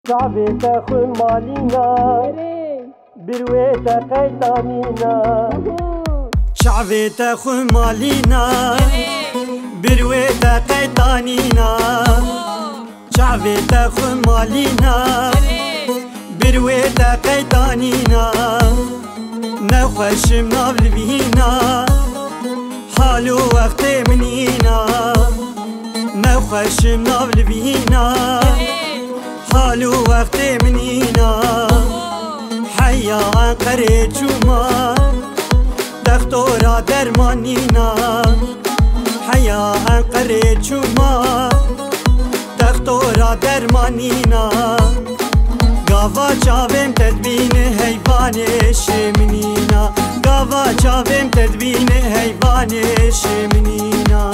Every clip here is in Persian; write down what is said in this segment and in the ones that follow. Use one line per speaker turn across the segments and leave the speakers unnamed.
شعبي تاخن مالينا برويتا قيدانينا
شعبي تاخن مالينا برويتا قيدانينا شعبي تاخن مالينا برويتا قيدانينا نخوش منابل بينا حالو وقت منينا نخوش منابل بينا حالو وقت منينا حيا عن قريت شوما دختورا درمانينا حيا عن قريت شوما دختورا درمانينا قافا چاویم تدبین حیوان شمنینا قافا چاویم تدبین حیوان شمنینا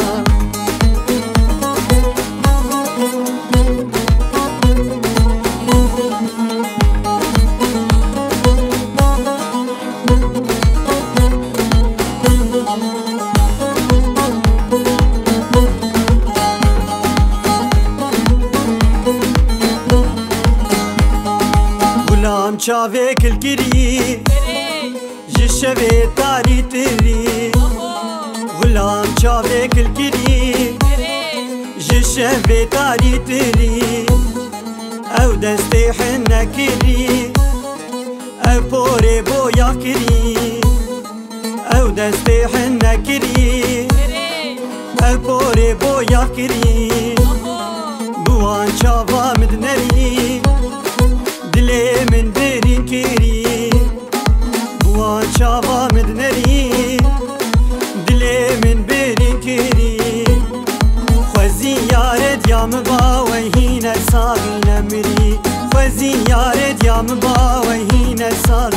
غلام چاوه کلگری جشوه تاری تری غلام چاوه کلگری جشوه تاری تری او دسته حنه کری او پوره بویا کری او دسته حنه کری او پوره بویا کری بوان چاوا مدنری دلي من ديرين كيري بوان شافا مدنري دلي من بيرين كيري خوزي يارد يا مباوي هنا صاغي نمري خوزي يارد يا مباوي هنا صاغي